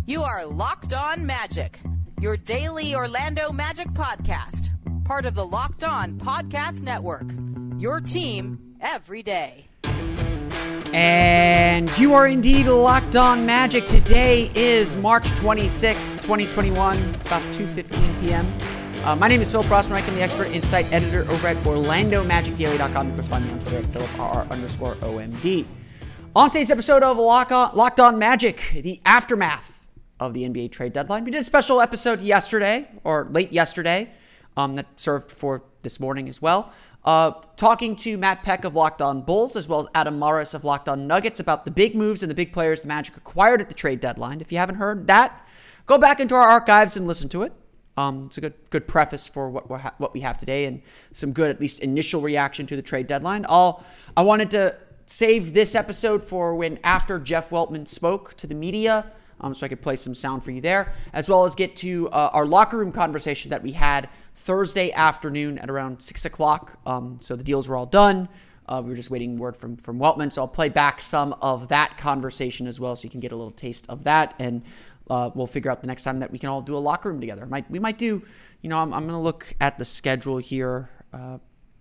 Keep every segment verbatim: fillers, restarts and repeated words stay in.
You are Locked On Magic, your daily Orlando Magic podcast, part of the Locked On Podcast Network, your team every day. And you are indeed Locked On Magic. Today is March twenty-sixth, twenty twenty-one. It's about two fifteen p.m. Uh, my name is Philip Rossman. I'm the expert insight editor over at Orlando Magic Daily dot com. You can find me on Twitter at Philip R R underscore O M D. On today's episode of Lock on, Locked On Magic, the aftermath of the N B A trade deadline. We did a special episode yesterday, or late yesterday, um, that served for this morning as well. Uh, talking to Matt Peck of Locked On Bulls, as well as Adam Morris of Locked On Nuggets about the big moves and the big players the Magic acquired at the trade deadline. If you haven't heard that, go back into our archives and listen to it. Um, it's a good good preface for what we're ha- what we have today, and some good, at least initial reaction to the trade deadline. All I wanted to save this episode for when after Jeff Weltman spoke to the media, um, so I could play some sound for you there, as well as get to uh, our locker room conversation that we had Thursday afternoon at around six o'clock. Um, so the deals were all done. Uh, we were just waiting word from, from Weltman. So I'll play back some of that conversation as well, so you can get a little taste of that. And uh, we'll figure out the next time that we can all do a locker room together. Might We might do, you know, I'm, I'm going to look at the schedule here. Uh,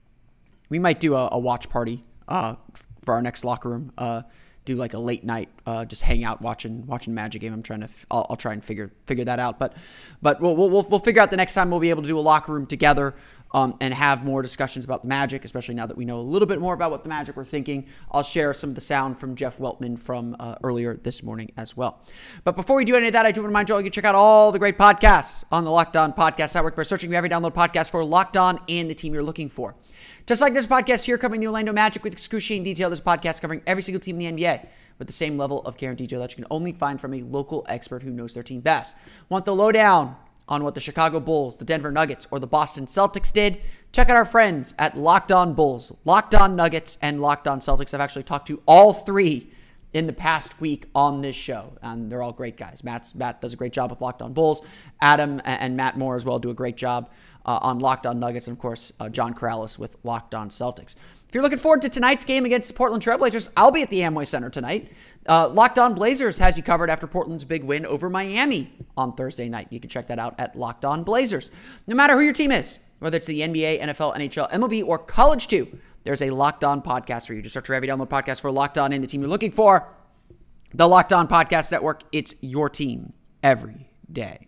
we might do a, a watch party uh, for our next locker room. Uh, do like a late night, uh, just hang out watching watching Magic game. I'm trying to, I'll, I'll try and figure figure that out. But but we'll we'll we'll figure out the next time we'll be able to do a locker room together, um, and have more discussions about the Magic, especially now that we know a little bit more about what the Magic were thinking. I'll share some of the sound from Jeff Weltman from uh, earlier this morning as well. But before we do any of that, I do want to remind you all you can check out all the great podcasts on the Locked On Podcast Network by searching every download podcast for Locked On and the team you're looking for. Just like this podcast here covering the Orlando Magic with excruciating detail, this podcast covering every single team in the N B A with the same level of care and detail that you can only find from a local expert who knows their team best. Want the lowdown on what the Chicago Bulls, the Denver Nuggets, or the Boston Celtics did? Check out our friends at Locked On Bulls, Locked On Nuggets, and Locked On Celtics. I've actually talked to all three in the past week on this show, and they're all great guys. Matt's, Matt does a great job with Locked On Bulls. Adam and Matt Moore as well do a great job uh, on Locked On Nuggets, and of course, uh, John Corrales with Locked On Celtics. If you're looking forward to tonight's game against the Portland Trailblazers, I'll be at the Amway Center tonight. Uh, Locked On Blazers has you covered after Portland's big win over Miami on Thursday night. You can check that out at Locked On Blazers. No matter who your team is, whether it's the N B A, N F L, N H L, M L B, or college too, there's a Locked On podcast for you. Just search your every download podcast for Locked On and the team you're looking for. The Locked On Podcast Network, it's your team every day.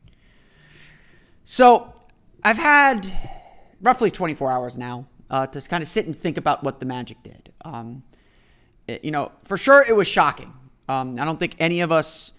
So I've had roughly twenty-four hours now uh, to kind of sit and think about what the Magic did. Um, it, you know, for sure it was shocking. Um, I don't think any of us,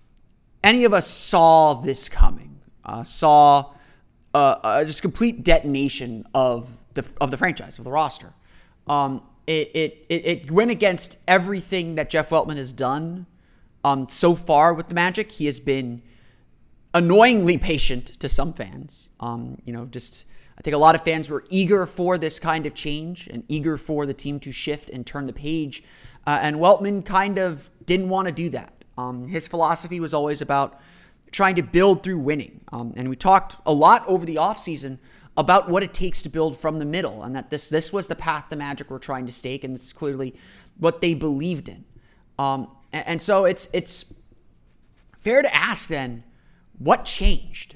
any of us saw this coming. Uh, saw uh, uh, just complete detonation of the of the franchise, of the roster. Um, it, it it it went against everything that Jeff Weltman has done um, so far with the Magic. He has been annoyingly patient to some fans. Um, you know, just I think a lot of fans were eager for this kind of change and eager for the team to shift and turn the page. Uh, and Weltman kind of didn't want to do that. Um, his philosophy was always about trying to build through winning. Um, and we talked a lot over the offseason about what it takes to build from the middle, and that this this was the path the Magic were trying to stake, and this is clearly what they believed in. Um, and, and so it's it's fair to ask then, what changed?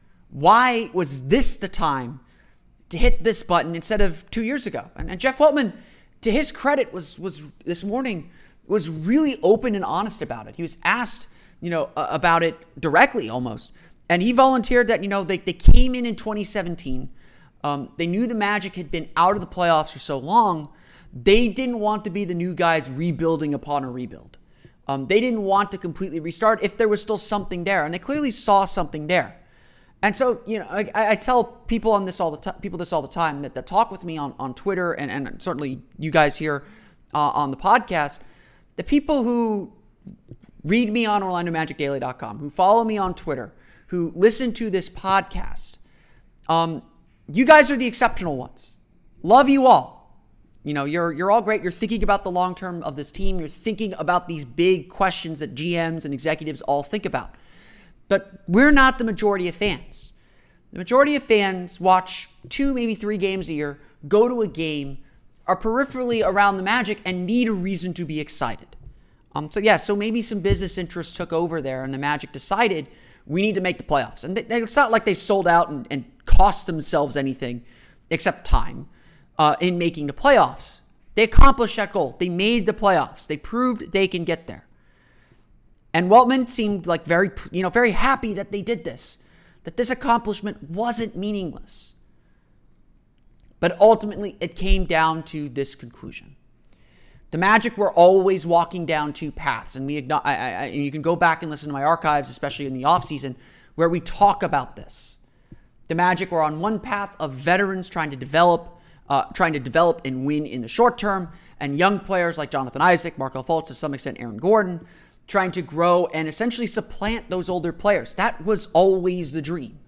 Why was this the time to hit this button instead of two years ago? And, and Jeff Weltman, to his credit, was was this morning was really open and honest about it. He was asked, you know, uh, about it directly almost. And he volunteered that, you know, they, they came in in twenty seventeen. Um, they knew the Magic had been out of the playoffs for so long. They didn't want to be the new guys rebuilding upon a rebuild. Um, they didn't want to completely restart if there was still something there. And they clearly saw something there. And so, you know, I, I tell people on this all the time, people this all the time that, that talk with me on, on Twitter, and, and certainly you guys here uh, on the podcast, the people who read me on Orlando Magic Daily dot com, who follow me on Twitter, who listen to this podcast, um, you guys are the exceptional ones. Love you all. You know, you're you're all great. You're thinking about the long term of this team. You're thinking about these big questions that G Ms and executives all think about. But we're not the majority of fans. The majority of fans watch two, maybe three games a year, go to a game, are peripherally around the Magic, and need a reason to be excited. Um, so yeah, so maybe some business interests took over there, and the Magic decided we need to make the playoffs. And they, it's not like they sold out and, and cost themselves anything except time uh, in making the playoffs. They accomplished that goal. They made the playoffs. They proved they can get there. And Weltman seemed like very, you know, very happy that they did this, that this accomplishment wasn't meaningless. But ultimately, it came down to this conclusion. The Magic were always walking down two paths, and we I, I, I, and you can go back and listen to my archives, especially in the offseason, where we talk about this. The Magic were on one path of veterans trying to develop, uh, trying to develop and win in the short term, and young players like Jonathan Isaac, Markelle Fultz, to some extent Aaron Gordon, trying to grow and essentially supplant those older players. That was always the dream.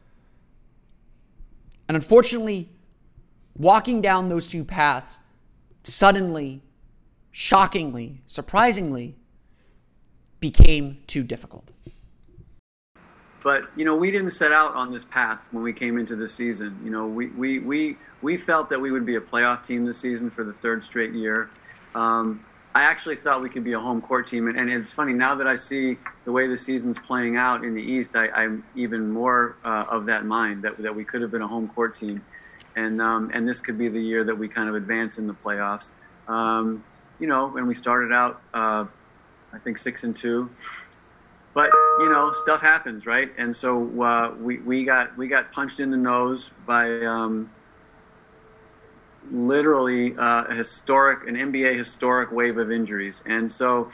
And unfortunately, walking down those two paths suddenly, shockingly, surprisingly, became too difficult. But, you know, we didn't set out on this path when we came into this season. You know, we we we, we felt that we would be a playoff team this season for the third straight year. Um, I actually thought we could be a home court team. And, and it's funny, now that I see the way the season's playing out in the East, I, I'm even more uh, of that mind, that, that we could have been a home court team. And, um, and this could be the year that we kind of advance in the playoffs. Um, You know, when we started out, uh, I think six and two, but you know, stuff happens, right? And so uh, we we got we got punched in the nose by um, literally uh, a historic, an N B A historic wave of injuries, and so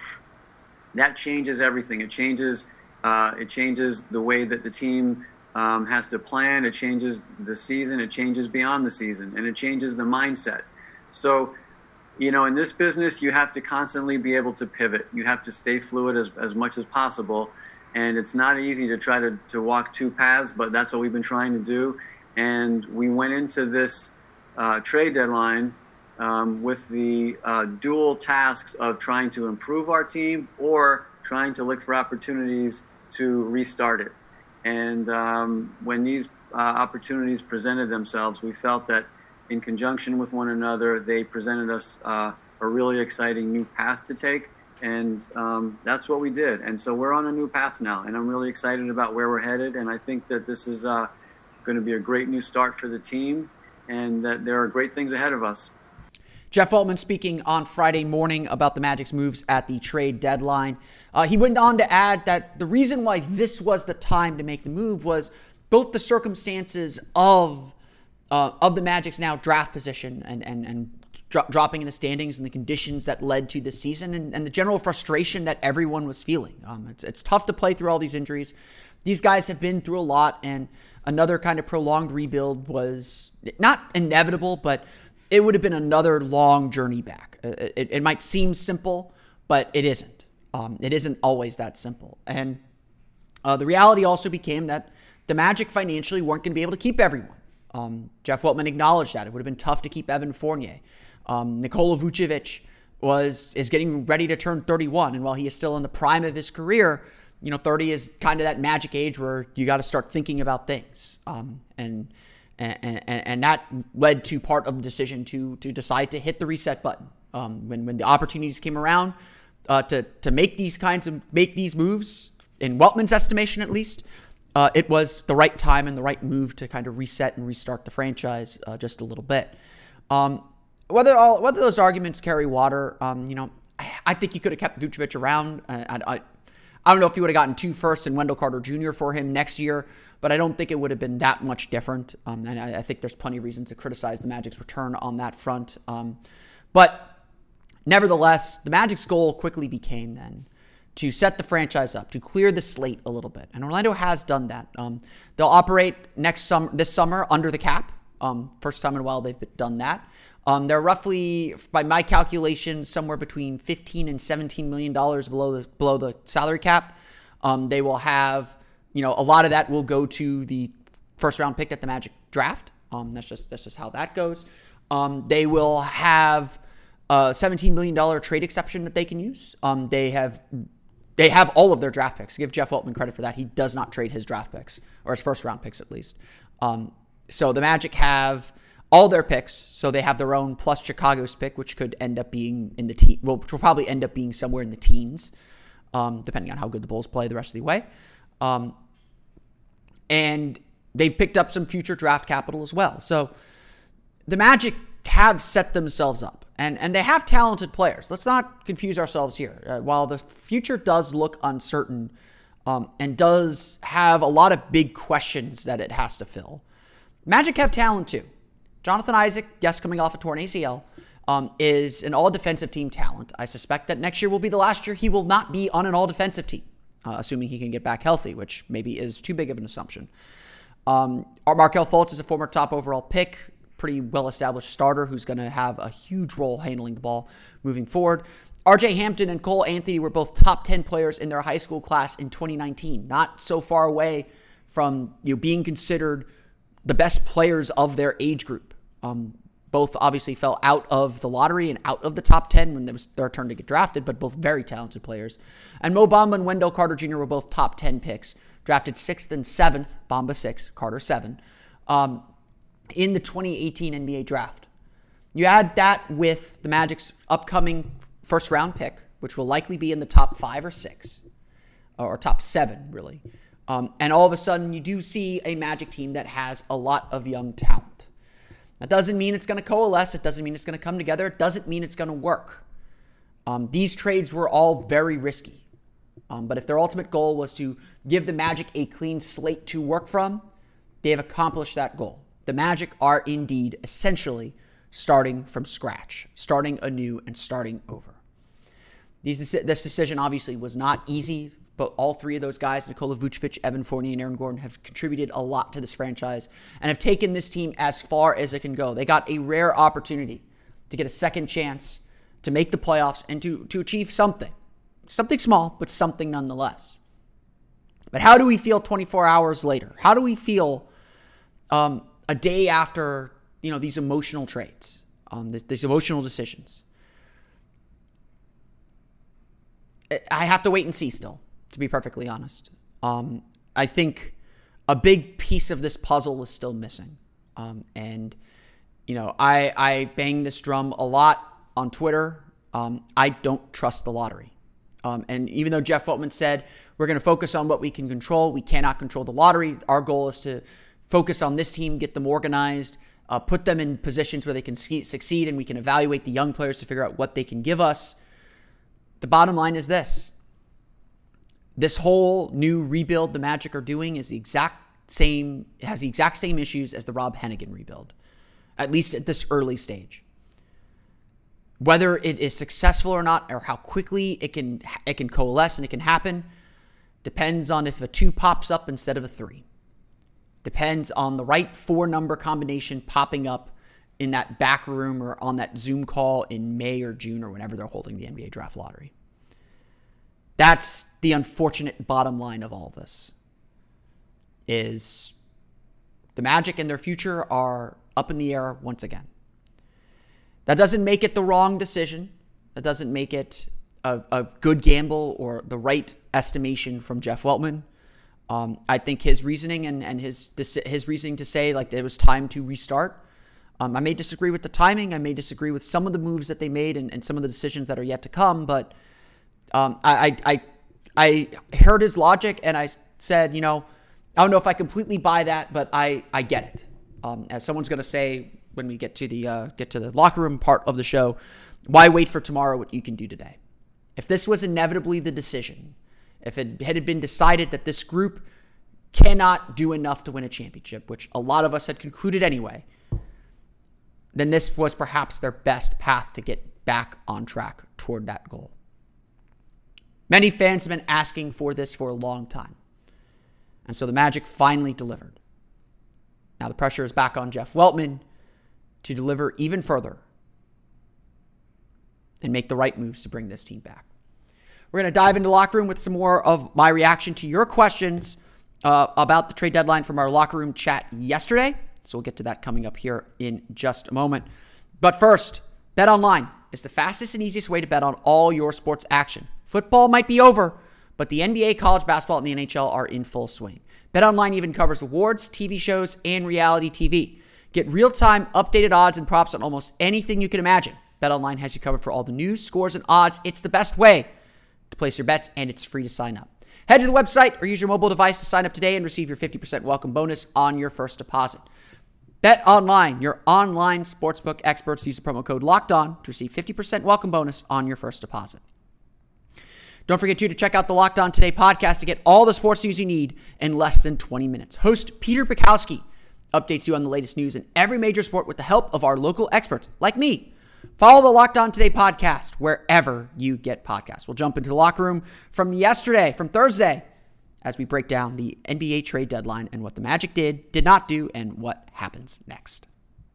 that changes everything. It changes uh, it changes the way that the team um, has to plan. It changes the season. It changes beyond the season, and it changes the mindset. So. You know, in this business, you have to constantly be able to pivot. You have to stay fluid as, as much as possible. And it's not easy to try to, to walk two paths, but that's what we've been trying to do. And we went into this uh, trade deadline um, with the uh, dual tasks of trying to improve our team or trying to look for opportunities to restart it. And um, when these uh, opportunities presented themselves, we felt that in conjunction with one another, they presented us uh, a really exciting new path to take, and um, that's what we did. And so we're on a new path now, and I'm really excited about where we're headed, and I think that this is uh, going to be a great new start for the team, and that there are great things ahead of us. Jeff Weltman speaking on Friday morning about the Magic's moves at the trade deadline. Uh, he went on to add that the reason why this was the time to make the move was both the circumstances of Uh, of the Magic's now draft position and and, and dro- dropping in the standings and the conditions that led to this season and, and the general frustration that everyone was feeling. Um, it's, it's tough to play through all these injuries. These guys have been through a lot, and another kind of prolonged rebuild was not inevitable, but it would have been another long journey back. It, it, it might seem simple, but it isn't. Um, it isn't always that simple. And uh, the reality also became that the Magic financially weren't going to be able to keep everyone. Um, Jeff Weltman acknowledged that. It would have been tough to keep Evan Fournier. Um, Nikola Vucevic was is getting ready to turn thirty-one, and while he is still in the prime of his career, you know, thirty is kind of that magic age where you got to start thinking about things. Um, and, and and and that led to part of the decision to to decide to hit the reset button. Um, when when the opportunities came around uh, to to make these kinds of make these moves, in Weltman's estimation at least. Uh, it was the right time and the right move to kind of reset and restart the franchise uh, just a little bit. Um, whether all, whether those arguments carry water, um, you know, I, I think he could have kept Vucevic around. I, I, I don't know if he would have gotten two firsts and Wendell Carter Junior for him next year, but I don't think it would have been that much different. Um, and I, I think there's plenty of reasons to criticize the Magic's return on that front. Um, but nevertheless, the Magic's goal quickly became then to set the franchise up, to clear the slate a little bit. And Orlando has done that. Um, they'll operate next summer, this summer under the cap. Um, first time in a while they've done that. Um, they're roughly, by my calculations, somewhere between fifteen and seventeen million dollars below the below the salary cap. Um, they will have, you know, a lot of that will go to the first round pick at the Magic draft. Um, that's just that's just how that goes. Um, they will have a seventeen million dollars trade exception that they can use. Um, they have. They have all of their draft picks. Give Jeff Weltman credit for that. He does not trade his draft picks, or his first round picks at least. Um, so the Magic have all their picks. So they have their own plus Chicago's pick, which could end up being in the teen. Well, which will probably end up being somewhere in the teens, um, depending on how good the Bulls play the rest of the way. Um, and they've picked up some future draft capital as well. So the Magic have set themselves up, and, and they have talented players. Let's not confuse ourselves here. Uh, while the future does look uncertain um, and does have a lot of big questions that it has to fill, Magic have talent too. Jonathan Isaac, yes, coming off a torn A C L, um, is an all-defensive team talent. I suspect that next year will be the last year he will not be on an all-defensive team, uh, assuming he can get back healthy, which maybe is too big of an assumption. Um, Markelle Fultz is a former top overall pick, pretty well-established starter who's going to have a huge role handling the ball moving forward. R J Hampton and Cole Anthony were both top ten players in their high school class in twenty nineteen, not so far away from you know, being considered the best players of their age group. Um, both obviously fell out of the lottery and out of the top ten when it was their turn to get drafted, but both very talented players. And Mo Bamba and Wendell Carter Junior were both top ten picks, drafted sixth and seventh, Bamba six, Carter seven, um, in the twenty eighteen N B A draft. You add that with the Magic's upcoming first round pick, which will likely be in the top five or six, or top seven, really. Um, and all of a sudden, you do see a Magic team that has a lot of young talent. That doesn't mean it's going to coalesce. It doesn't mean it's going to come together. It doesn't mean it's going to work. Um, these trades were all very risky. Um, but if their ultimate goal was to give the Magic a clean slate to work from, they have accomplished that goal. The Magic are indeed essentially starting from scratch, starting anew and starting over. These, this decision obviously was not easy. But all three of those guys, Nikola Vucevic, Evan Fournier, and Aaron Gordon, have contributed a lot to this franchise and have taken this team as far as it can go. They got a rare opportunity to get a second chance to make the playoffs and to, to achieve something. Something small, but something nonetheless. But how do we feel twenty-four hours later? How do we feel um, a day after you know these emotional trades, um, this, these emotional decisions? I have to wait and see still. To be perfectly honest. Um, I think a big piece of this puzzle is still missing. Um, and, you know, I, I bang this drum a lot on Twitter. Um, I don't trust the lottery. Um, and even though Jeff Weltman said, we're going to focus on what we can control, we cannot control the lottery. Our goal is to focus on this team, get them organized, uh, put them in positions where they can succeed, and we can evaluate the young players to figure out what they can give us. The bottom line is this. This whole new rebuild the Magic are doing is the exact same, has the exact same issues as the Rob Hennigan rebuild, at least at this early stage. Whether it is successful or not, or how quickly it can it can coalesce and it can happen, depends on if a two pops up instead of a three. Depends on the right four-number combination popping up in that back room or on that Zoom call in May or June or whenever they're holding the N B A draft lottery. That's the unfortunate bottom line of all this, is the Magic and their future are up in the air once again. That doesn't make it the wrong decision. That doesn't make it a, a good gamble or the right estimation from Jeff Weltman. Um, I think his reasoning and, and his his reasoning to say like it was time to restart. Um, I may disagree with the timing. I may disagree with some of the moves that they made and, and some of the decisions that are yet to come, but Um, I, I I heard his logic and I said, you know, I don't know if I completely buy that, but I, I get it. Um, as someone's going to say when we get to the uh, get to the locker room part of the show, why wait for tomorrow what you can do today? If this was inevitably the decision, if it had been decided that this group cannot do enough to win a championship, which a lot of us had concluded anyway, then this was perhaps their best path to get back on track toward that goal. Many fans have been asking for this for a long time. And so the Magic finally delivered. Now the pressure is back on Jeff Weltman to deliver even further and make the right moves to bring this team back. We're going to dive into the locker room with some more of my reaction to your questions uh, about the trade deadline from our locker room chat yesterday. So we'll get to that coming up here in just a moment. But first, BetOnline is the fastest and easiest way to bet on all your sports action. Football might be over, but the N B A, college basketball, and the N H L are in full swing. BetOnline even covers awards, T V shows, and reality T V. Get real-time, updated odds and props on almost anything you can imagine. BetOnline has you covered for all the news, scores, and odds. It's the best way to place your bets, and it's free to sign up. Head to the website or use your mobile device to sign up today and receive your fifty percent welcome bonus on your first deposit. BetOnline, your online sportsbook experts. Use the promo code LOCKEDON to receive fifty percent welcome bonus on your first deposit. Don't forget, too, to check out the Locked On Today podcast to get all the sports news you need in less than twenty minutes. Host Peter Bukowski updates you on the latest news in every major sport with the help of our local experts like me. Follow the Locked On Today podcast wherever you get podcasts. We'll jump into the locker room from yesterday, from Thursday, as we break down the N B A trade deadline and what the Magic did, did not do, and what happens next.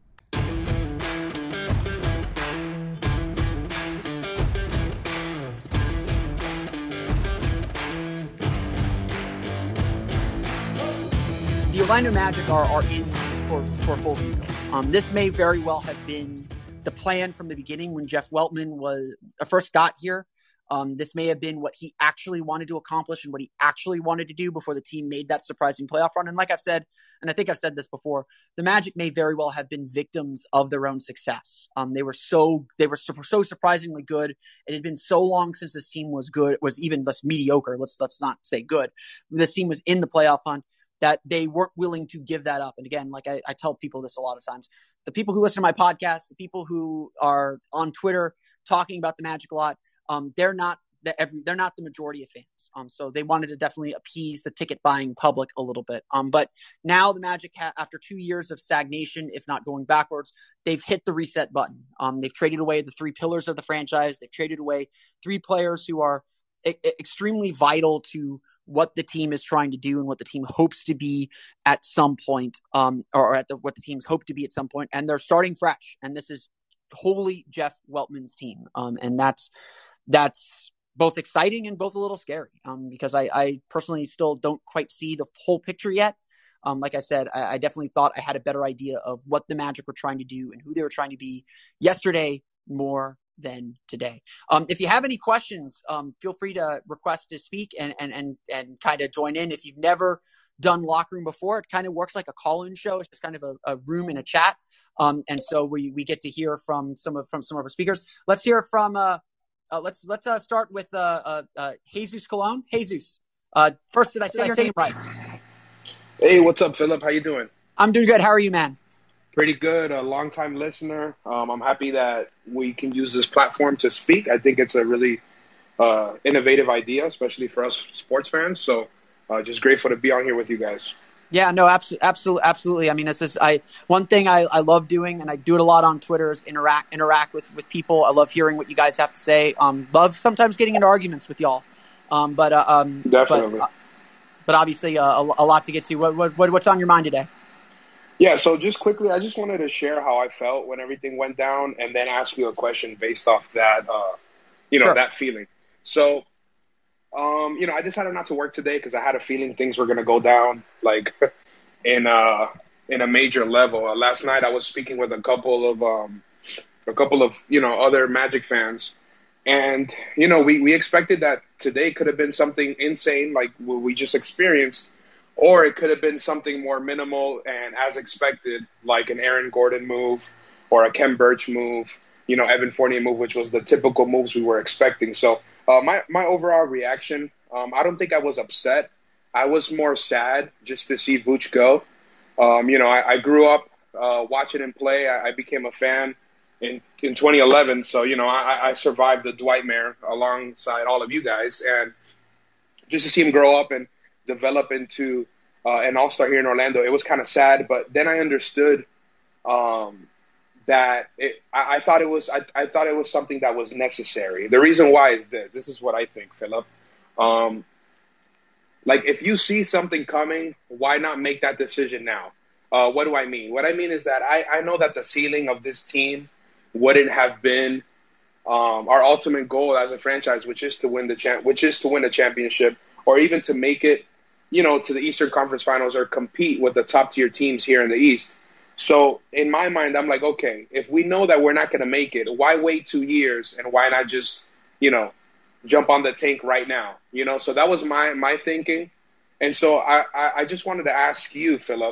The Orlando Magic are, are in for, for full rebuild. Um, this may very well have been the plan from the beginning when Jeff Weltman was uh, first got here. Um, this may have been what he actually wanted to accomplish and what he actually wanted to do before the team made that surprising playoff run. And like I've said, and I think I've said this before, the Magic may very well have been victims of their own success. Um, they were so they were so, so surprisingly good. It had been so long since this team was good, was even less mediocre. Let's let's not say good. This team was in the playoff hunt, that they weren't willing to give that up. And again, like I, I tell people this a lot of times, the people who listen to my podcast, the people who are on Twitter talking about the Magic a lot, um, they're not the every, they're not the majority of fans. Um, so they wanted to definitely appease the ticket buying public a little bit. Um, but now the Magic, ha- after two years of stagnation, if not going backwards, they've hit the reset button. Um, they've traded away the three pillars of the franchise. They've traded away three players who are e- extremely vital to what the team is trying to do and what the team hopes to be at some point, um, or at the, what the teams hope to be at some point. And they're starting fresh. And this is wholly Jeff Weltman's team. Um, and that's, that's both exciting and both a little scary, um, because I, I personally still don't quite see the whole picture yet. Um, like I said, I, I definitely thought I had a better idea of what the Magic were trying to do and who they were trying to be yesterday more than today. Um, if you have any questions, um, feel free to request to speak and and and and kind of join in. If you've never done Locker Room before, it kind of works like a call-in show. It's just kind of a, a room and a chat, um, and so we we get to hear from some of from some of our speakers. Let's hear from uh, uh let's let's uh, start with uh, uh, uh, Jesus Colon. Jesus, uh, first, did I say did your I say name right? Hey, what's up, Philip? How you doing? I'm doing good. How are you, man? Pretty good. A long-time listener. Um, I'm happy that we can use this platform to speak. I think it's a really uh, innovative idea, especially for us sports fans. So uh, just grateful to be on here with you guys. Yeah, no, absolutely, absolutely, absolutely. I mean, this is I one thing I, I love doing, and I do it a lot on Twitter, is interact interact with, with people. I love hearing what you guys have to say. Um, love sometimes getting into arguments with y'all. Um, but uh, um, definitely. But, uh, but obviously, uh, a, a lot to get to. What, what what's on your mind today? Yeah, so just quickly, I just wanted to share how I felt when everything went down and then ask you a question based off that, uh, you know, sure. that feeling. So, um, you know, I decided not to work today because I had a feeling things were going to go down, like, in, uh, in a major level. Uh, last night I was speaking with a couple of, um, a couple of, you know, other Magic fans. And, you know, we, we expected that today could have been something insane like what we just experienced. Or it could have been something more minimal and as expected, like an Aaron Gordon move or a Kem Birch move, you know, Evan Fournier move, which was the typical moves we were expecting. So uh, my, my overall reaction, um, I don't think I was upset. I was more sad just to see Vooch go. Um, you know, I, I grew up uh, watching him play. I, I became a fan in, in twenty eleven. So, you know, I, I survived the Dwightmare alongside all of you guys. And just to see him grow up and develop into uh, an all-star here in Orlando, it was kind of sad. But then I understood um, that it, I, I thought it was I, I thought it was something that was necessary. The reason why is this. This is what I think, Philip. Um, like, if you see something coming, why not make that decision now? Uh, what do I mean? What I mean is that I, I know that the ceiling of this team wouldn't have been um, our ultimate goal as a franchise, which is to win the champ, which is to win a championship, or even to make it, you know, to the Eastern Conference Finals or compete with the top tier teams here in the East. So in my mind, I'm like, okay, if we know that we're not going to make it, why wait two years and why not just, you know, jump on the tank right now? You know, so that was my my thinking. And so I, I, I just wanted to ask you, Philip,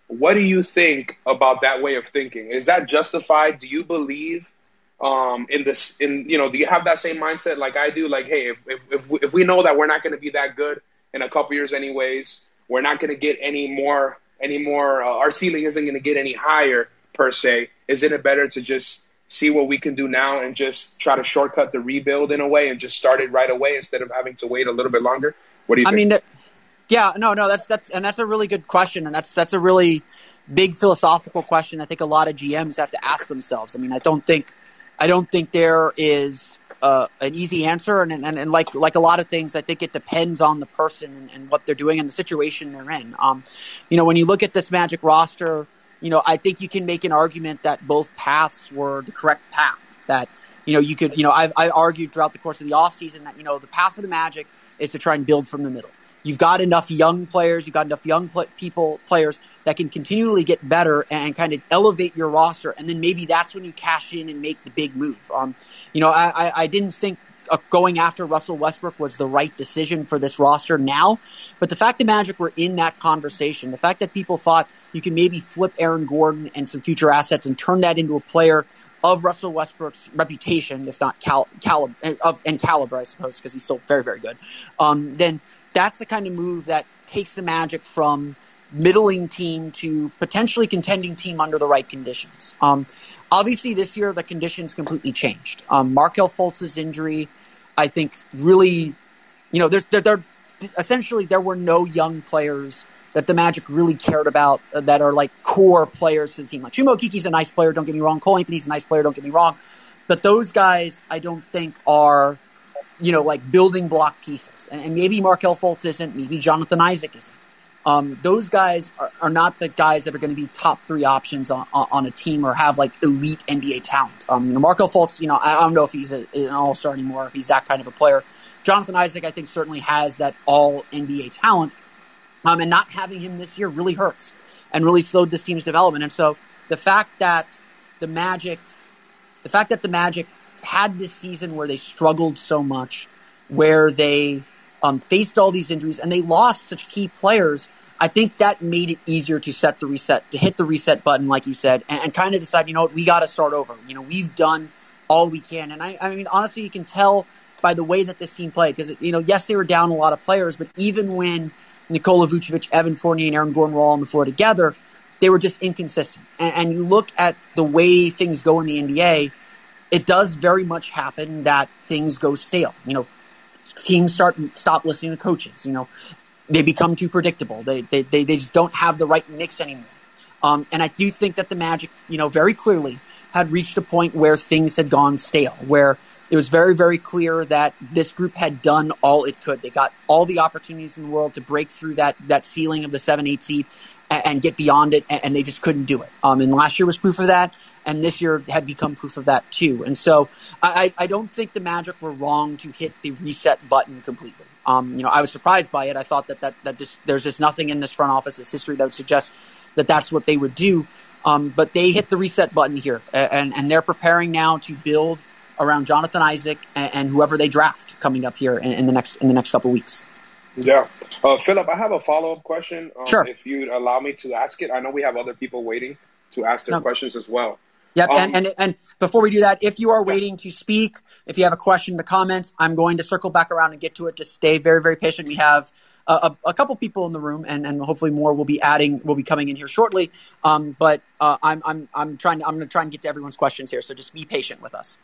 What do you think about that way of thinking? Is that justified? Do you believe um, in this? In you know, do you have that same mindset like I do? Like, hey, if if if we, if we know that we're not going to be that good in a couple years, anyways, we're not going to get any more. Any more? Uh, our ceiling isn't going to get any higher per se. Isn't it better to just see what we can do now and just try to shortcut the rebuild in a way and just start it right away instead of having to wait a little bit longer? What do you I think? mean, that, yeah, no, no, that's that's and that's a really good question, and that's that's a really big philosophical question. I think a lot of G Ms have to ask themselves. I mean, I don't think I don't think there is uh, an easy answer, and, and and like like a lot of things, I think it depends on the person and, and what they're doing and the situation they're in. Um, you know, when you look at this Magic roster, you know, I think you can make an argument that both paths were the correct path. That, you know, you could, you know, I've I argued throughout the course of the offseason that, you know, the path of the Magic is to try and build from the middle. You've got enough young players, you've got enough young pl- people, players that can continually get better and kind of elevate your roster. And then maybe that's when you cash in and make the big move. Um, you know, I, I, I didn't think uh, going after Russell Westbrook was the right decision for this roster now. But the fact the Magic were in that conversation, the fact that people thought you can maybe flip Aaron Gordon and some future assets and turn that into a player of Russell Westbrook's reputation, if not cal- caliber, of, and caliber, I suppose, because he's still very, very good, um, then that's the kind of move that takes the Magic from middling team to potentially contending team under the right conditions. Um, obviously, this year, the conditions completely changed. Um, Markelle Fultz's injury, I think, really, you know, there's, there, there, essentially there were no young players that the Magic really cared about uh, that are like core players to the team. Like Chuma Okeke's a nice player, don't get me wrong. Cole Anthony's a nice player, don't get me wrong. But those guys, I don't think are, you know, like building block pieces. And, and maybe Markelle Fultz isn't, maybe Jonathan Isaac isn't. Um, those guys are, are not the guys that are going to be top three options on, on, on a team or have like elite N B A talent. Um, you know, Markelle Fultz, you know, I don't know if he's a, an all-star anymore, if he's that kind of a player. Jonathan Isaac, I think, certainly has that all N B A talent. Um, and not having him this year really hurts and really slowed this team's development. And so the fact that the Magic, the fact that the Magic had this season where they struggled so much, where they um, faced all these injuries and they lost such key players, I think that made it easier to set the reset, to hit the reset button, like you said, and, and kind of decide, you know what, we got to start over. You know, we've done all we can. And I, I mean, honestly, you can tell by the way that this team played because, you know, yes, they were down a lot of players, but even when Nikola Vucevic, Evan Fournier, and Aaron Gordon were all on the floor together, they were just inconsistent. And, and you look at the way things go in the N B A, it does very much happen that things go stale. You know, teams start stop listening to coaches. You know, they become too predictable. They they they, they just don't have the right mix anymore. Um, and I do think that the Magic, you know, very clearly had reached a point where things had gone stale, where it was very, very clear that this group had done all it could. They got all the opportunities in the world to break through that that ceiling of the seven eight seed and, and get beyond it, and, and they just couldn't do it. Um, and last year was proof of that, and this year had become proof of that too. And so I, I don't think the Magic were wrong to hit the reset button completely. Um, you know, I was surprised by it. I thought that that that just, there's just nothing in this front office's history that would suggest that that's what they would do. Um, but they hit the reset button here, and and they're preparing now to build around Jonathan Isaac and, and whoever they draft coming up here in, in the next in the next couple of weeks. Yeah, uh, Philip, I have a follow up question. Um, sure. If you'd allow me to ask it, I know we have other people waiting to ask their no. questions as well. Yep, um, and, and and before we do that, if you are waiting to speak, if you have a question in the comments, I'm going to circle back around and get to it. Just stay very, very patient. We have a, a, a couple people in the room, and, and hopefully more will be adding, will be coming in here shortly. Um, but uh, I'm I'm I'm trying. I'm going to try and get to everyone's questions here. So just be patient with us.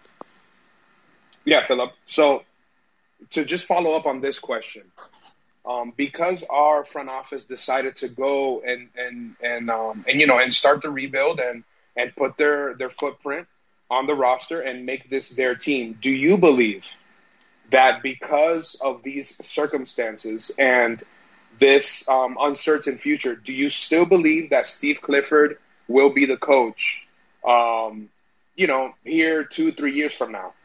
Yeah, Philip. So to just follow up on this question, um, because our front office decided to go and and and um, and you know and start the rebuild and and put their their footprint on the roster and make this their team, do you believe that because of these circumstances and this um, uncertain future, do you still believe that Steve Clifford will be the coach, um, you know, here two, three years from now?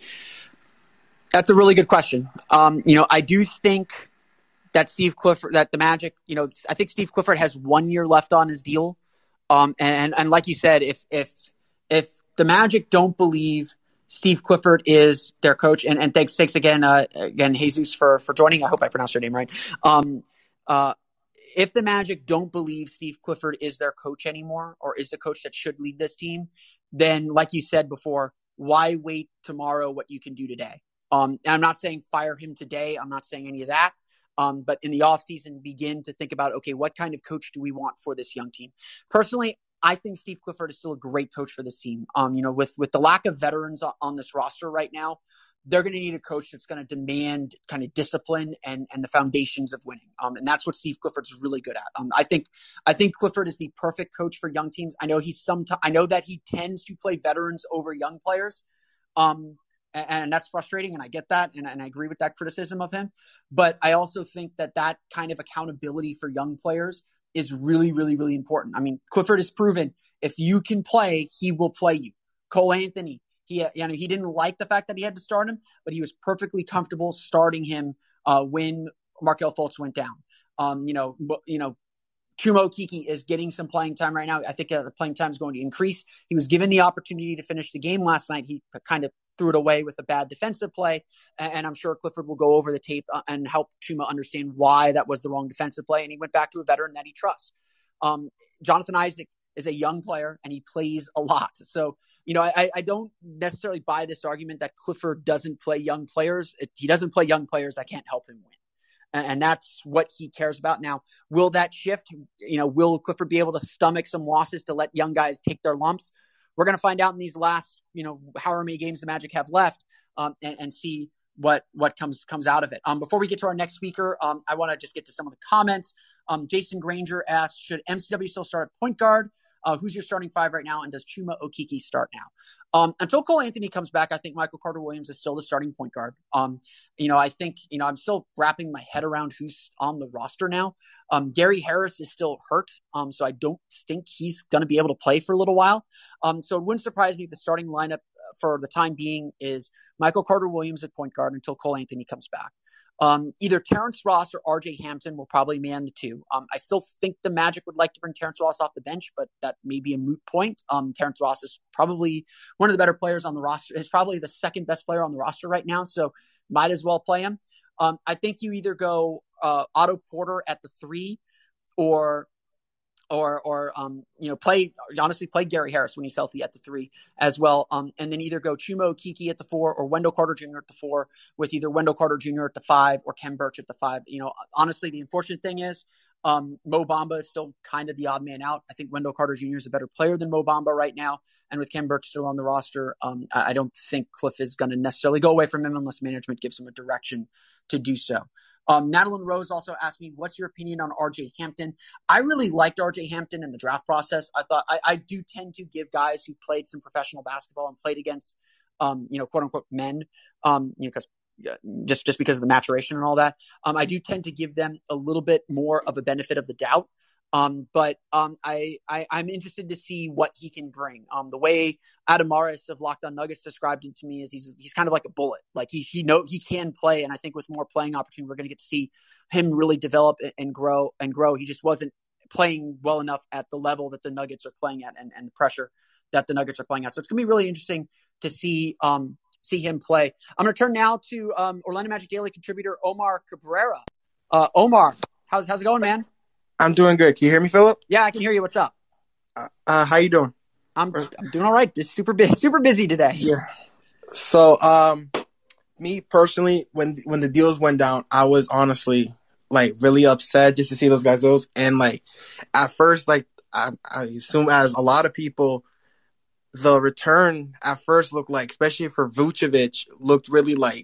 That's a really good question. Um, you know, I do think that Steve Clifford, that the Magic, you know, I think Steve Clifford has one year left on his deal. Um, and, and like you said, if, if, if the Magic don't believe Steve Clifford is their coach, and, and thanks, thanks again, uh, again, Jesus for, for joining. I hope I pronounced your name right. Um, uh, if the Magic don't believe Steve Clifford is their coach anymore, or is the coach that should lead this team, then like you said before, why wait tomorrow what you can do today? Um, and I'm not saying fire him today. I'm not saying any of that. Um, but in the offseason, begin to think about, okay, what kind of coach do we want for this young team? Personally, I think Steve Clifford is still a great coach for this team. Um, you know, with, with the lack of veterans on this roster right now, they're going to need a coach that's going to demand kind of discipline and, and the foundations of winning. Um, and that's what Steve Clifford's really good at. Um, I think, I think Clifford is the perfect coach for young teams. I know he's sometimes, I know that he tends to play veterans over young players. Um, and, and that's frustrating. And I get that. And, and I agree with that criticism of him. But I also think that that kind of accountability for young players is really, really, really important. I mean, Clifford has proven if you can play, he will play you. Cole Anthony, he, you know, he didn't like the fact that he had to start him, but he was perfectly comfortable starting him uh, when Markelle Fultz went down. Um, you know, you know, Chuma Okeke is getting some playing time right now. I think uh, the playing time is going to increase. He was given the opportunity to finish the game last night. He kind of threw it away with a bad defensive play. And I'm sure Clifford will go over the tape and help Chuma understand why that was the wrong defensive play. And he went back to a veteran that he trusts. Um, Jonathan Isaac is a young player and he plays a lot. So, you know, I, I don't necessarily buy this argument that Clifford doesn't play young players. It, he doesn't play young players that can't help him win. And that's what he cares about. Now, will that shift? You know, will Clifford be able to stomach some losses to let young guys take their lumps? We're going to find out in these last, you know, however many games the Magic have left, um, and, and see what what comes comes out of it. Um, before we get to our next speaker, um, I want to just get to some of the comments. Um, Jason Granger asked, should M C W still start at point guard? Uh, who's your starting five right now? And does Chuma Okeke start now? Um, until Cole Anthony comes back, I think Michael Carter-Williams is still the starting point guard. Um, you know, I think, you know, I'm still wrapping my head around who's on the roster now. Um, Gary Harris is still hurt. Um, so I don't think he's going to be able to play for a little while. Um, so it wouldn't surprise me if the starting lineup for the time being is Michael Carter-Williams at point guard until Cole Anthony comes back. Um, either Terrence Ross or R J Hampton will probably man the two. Um, I still think the Magic would like to bring Terrence Ross off the bench, but that may be a moot point. Um, Terrence Ross is probably one of the better players on the roster. He's probably the second best player on the roster right now, so might as well play him. Um, I think you either go uh, Otto Porter at the three or or or um, you know, play honestly play Gary Harris when he's healthy at the three as well. Um, and then either go Chuma Okeke at the four or Wendell Carter Junior at the four, with either Wendell Carter Junior at the five or Ken Birch at the five. You know, honestly, the unfortunate thing is um, Mo Bamba is still kind of the odd man out. I think Wendell Carter Junior is a better player than Mo Bamba right now. And with Ken Birch still on the roster, um, I, I don't think Cliff is going to necessarily go away from him unless management gives him a direction to do so. Um, Madeline Rose also asked me, what's your opinion on R J Hampton? I really liked R J Hampton in the draft process. I thought I, I do tend to give guys who played some professional basketball and played against, um, you know, quote unquote men, um, you know, because just, just because of the maturation and all that, um, I do tend to give them a little bit more of a benefit of the doubt. Um, but um, I, I, I'm interested to see what he can bring. Um, the way Adam Morris of Locked On Nuggets described him to me is he's he's kind of like a bullet. Like he he know he can play, and I think with more playing opportunity, we're going to get to see him really develop and grow and grow. He just wasn't playing well enough at the level that the Nuggets are playing at, and, and the pressure that the Nuggets are playing at. So it's going to be really interesting to see um see him play. I'm going to turn now to um, Orlando Magic Daily contributor Omar Cabrera. Uh, Omar, how's how's it going, man? I'm doing good. Can you hear me, Philip? Yeah, I can hear you. What's up? Uh, uh, how you doing? I'm I'm doing all right. Just super busy, super busy today. Yeah. So, um, me personally, when when the deals went down, I was honestly like really upset just to see those guys those. And like at first, like I, I assume as a lot of people, the return at first looked like, especially for Vucevic, looked really like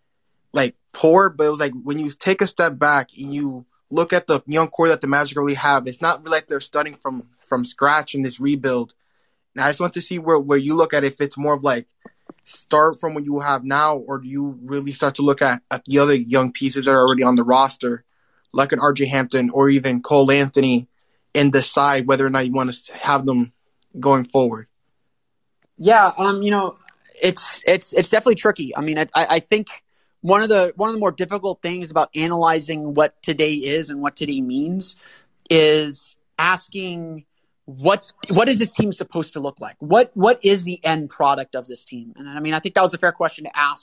like poor. But it was like when you take a step back and you look at the young core that the Magic really have, it's not really like they're starting from, from scratch in this rebuild. And I just want to see where, where you look at it, if it's more of like start from what you have now, or do you really start to look at, at the other young pieces that are already on the roster, like an R J Hampton or even Cole Anthony, and decide whether or not you want to have them going forward? Yeah, um, you know, it's it's it's definitely tricky. I mean, I I think One of the one of the more difficult things about analyzing what today is and what today means is asking what what is this team supposed to look like? What what is the end product of this team? And I mean, I think that was a fair question to ask,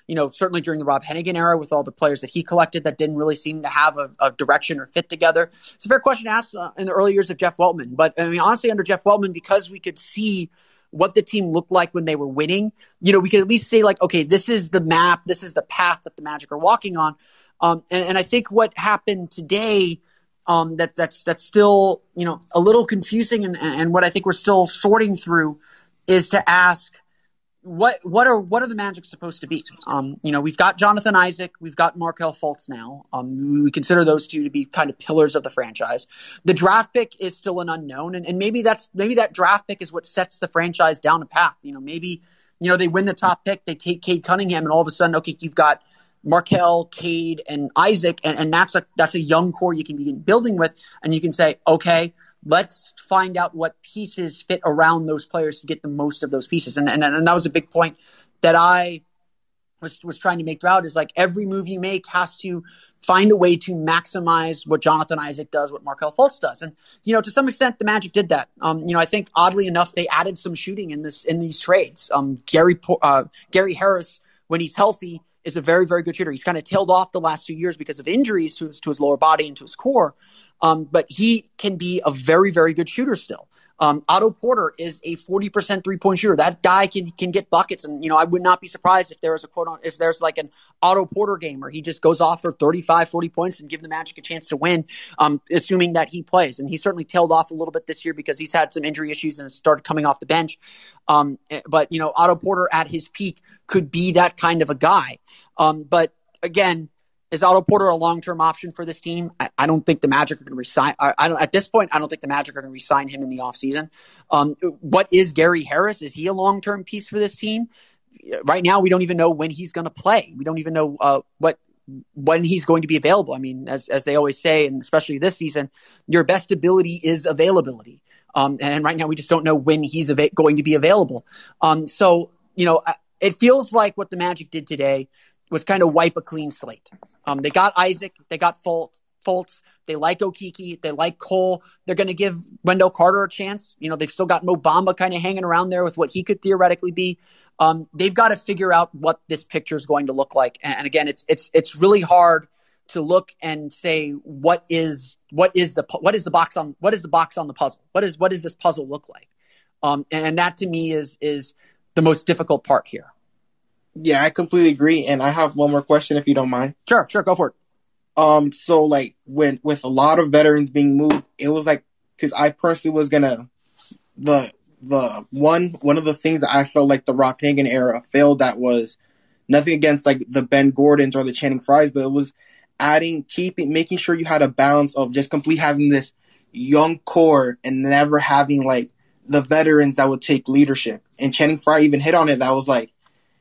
you know, certainly during the Rob Hennigan era with all the players that he collected that didn't really seem to have a, a direction or fit together. It's a fair question to ask uh, in the early years of Jeff Weltman. But I mean, honestly, under Jeff Weltman, because we could see what the team looked like when they were winning, you know, we could at least say like, okay, this is the map, this is the path that the Magic are walking on. Um, and, and I think what happened today, um, that that's that's still, you know, a little confusing, and, and what I think we're still sorting through is to ask, what what are what are the Magic supposed to be? Um, you know, we've got Jonathan Isaac, we've got Markelle Fultz now. Um, we consider those two to be kind of pillars of the franchise. The draft pick is still an unknown, and, and maybe that's maybe that draft pick is what sets the franchise down a path. You know, maybe you know they win the top pick, they take Cade Cunningham, and all of a sudden, okay, you've got Markelle, Cade, and Isaac, and, and that's a that's a young core you can begin building with, and you can say, okay, let's find out what pieces fit around those players to get the most of those pieces. And and, and that was a big point that I was was trying to make throughout, is like every move you make has to find a way to maximize what Jonathan Isaac does, what Markelle Fultz does. And, you know, to some extent, the Magic did that. Um, you know, I think oddly enough, they added some shooting in this in these trades. Um, Gary uh, Gary Harris, when he's healthy, is a very, very good shooter. He's kind of tailed off the last two years because of injuries to his, to his lower body and to his core. Um, but he can be a very, very good shooter still. Um, Otto Porter is a forty percent three-point shooter. That guy can can get buckets. And, you know, I would not be surprised if there was a quote on, if there's like an Otto Porter game where he just goes off for thirty-five, forty points and give the Magic a chance to win, um, assuming that he plays. And he certainly tailed off a little bit this year because he's had some injury issues and started coming off the bench. Um, but, you know, Otto Porter at his peak could be that kind of a guy. Um, but again, is Otto Porter a long-term option for this team? I, I don't think the Magic are going to resign. I, I don't, at this point, I don't think the Magic are going to resign him in the offseason. Um, what is Gary Harris? Is he a long-term piece for this team? Right now, we don't even know when he's going to play. We don't even know uh, what when he's going to be available. I mean, as as they always say, and especially this season, your best ability is availability. Um, and right now, we just don't know when he's ava- going to be available. Um, so, you know, it feels like what the Magic did today was kind of wipe a clean slate. Um, they got Isaac, they got Fultz, Fultz, they like Okeke, they like Cole. They're going to give Wendell Carter a chance. You know, they've still got Mo Bamba kind of hanging around there with what he could theoretically be. Um, they've got to figure out what this picture is going to look like. And, and again, it's it's it's really hard to look and say what is what is the what is the box on what is the box on the puzzle? What is what does this puzzle look like? Um, and, and that to me is is the most difficult part here. Yeah, I completely agree. And I have one more question, if you don't mind. Sure, sure. Go for it. Um, so like when, with a lot of veterans being moved, it was like, cause I personally was gonna, the, the one, one of the things that I felt like the Rob Hennigan era failed at was nothing against like the Ben Gordons or the Channing Frys, but it was adding, keeping, making sure you had a balance of just complete having this young core and never having like the veterans that would take leadership. And Channing Frye even hit on it. That was like,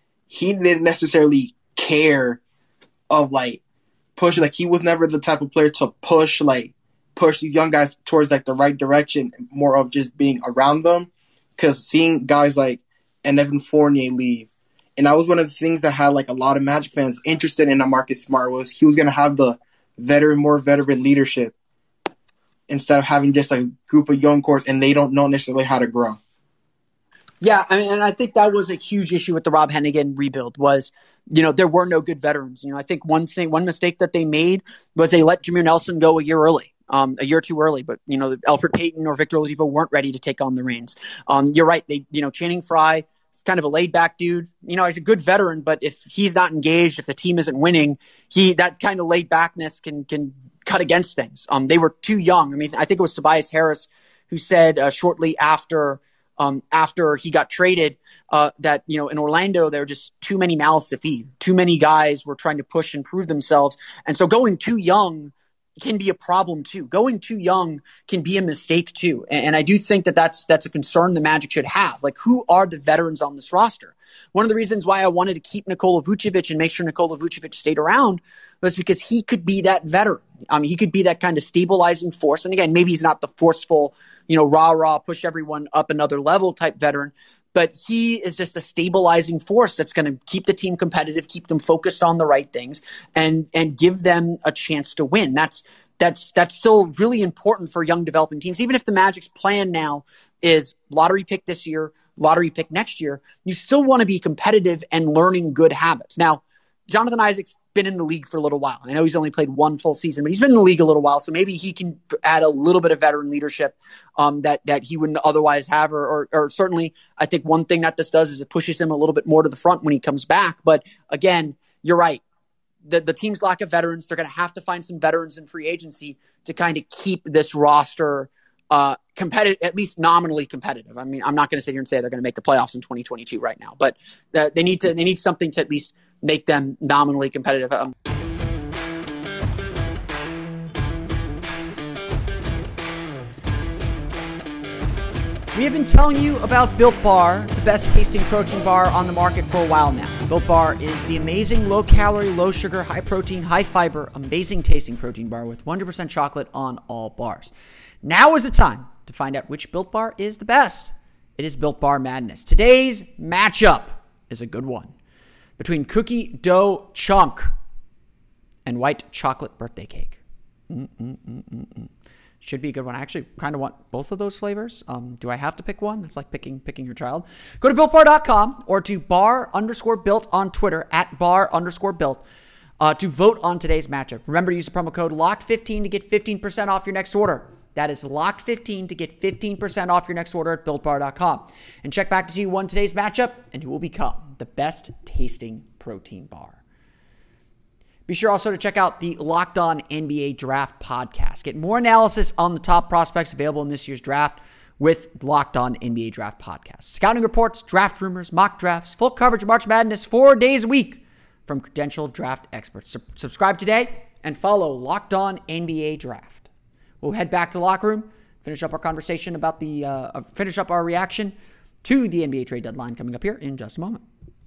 he didn't necessarily care of like push, like he was never the type of player to push, like push these young guys towards like the right direction, more of just being around them. Cause seeing guys like an Evan Fournier leave, and that was one of the things that had like a lot of Magic fans interested in Marcus Smart, was he was going to have the veteran, more veteran leadership instead of having just a group of young cores and they don't know necessarily how to grow. Yeah, I mean, and I think that was a huge issue with the Rob Hennigan rebuild was, you know, there were no good veterans. You know, I think one thing, one mistake that they made was they let Jameer Nelson go a year early, um, a year too early. But, you know, Elfrid Payton or Victor Oladipo weren't ready to take on the reins. Um, you're right. They, you know, Channing Frye, kind of a laid back dude. You know, he's a good veteran, but if he's not engaged, if the team isn't winning, he, that kind of laid backness can, can cut against things. Um, they were too young. I mean, I think it was Tobias Harris who said uh, shortly after, Um, after he got traded, uh, that, you know, in Orlando, there were just too many mouths to feed. Too many guys were trying to push and prove themselves. And so going too young can be a problem too. Going too young can be a mistake too. And, and I do think that that's, that's a concern the Magic should have. Like, who are the veterans on this roster? One of the reasons why I wanted to keep Nikola Vucevic and make sure Nikola Vucevic stayed around was because he could be that veteran. I mean, he could be that kind of stabilizing force. And again, maybe he's not the forceful, you know, rah, rah, push everyone up another level type veteran, but he is just a stabilizing force that's going to keep the team competitive, keep them focused on the right things, and and give them a chance to win. That's that's that's still really important for young developing teams. Even if the Magic's plan now is lottery pick this year, lottery pick next year, you still want to be competitive and learning good habits. Now, Jonathan Isaac's been in the league for a little while. I know he's only played one full season, but he's been in the league a little while, so maybe he can add a little bit of veteran leadership um, that that he wouldn't otherwise have, or, or, or certainly I think one thing that this does is it pushes him a little bit more to the front when he comes back. But again, you're right. The, the team's lack of veterans, they're going to have to find some veterans in free agency to kind of keep this roster uh, competitive, at least nominally competitive. I mean, I'm not going to sit here and say they're going to make the playoffs in twenty twenty-two right now, but uh, they need to they need something to at least make them nominally competitive. Um, We have been telling you about Built Bar, the best tasting protein bar on the market for a while now. Built Bar is the amazing low-calorie, low-sugar, high-protein, high-fiber, amazing tasting protein bar with one hundred percent chocolate on all bars. Now is the time to find out which Built Bar is the best. It is Built Bar Madness. Today's matchup is a good one between cookie dough chunk and white chocolate birthday cake. Mm-mm-mm-mm-mm. Should be a good one. I actually kind of want both of those flavors. Um, do I have to pick one? It's like picking picking your child. Go to built bar dot com or to bar underscore built on Twitter at bar underscore built uh, to vote on today's matchup. Remember to use the promo code locked fifteen to get fifteen percent off your next order. That is locked fifteen to get fifteen percent off your next order at built bar dot com. And check back to see who won today's matchup and who will become the best tasting protein bar. Be sure also to check out the Locked On N B A Draft podcast. Get more analysis on the top prospects available in this year's draft with Locked On N B A Draft podcast. Scouting reports, draft rumors, mock drafts, full coverage of March Madness four days a week from credentialed draft experts. Sub- subscribe today and follow Locked On N B A Draft. We'll head back to the locker room, finish up our conversation about the, uh, finish up our reaction to the N B A trade deadline coming up here in just a moment.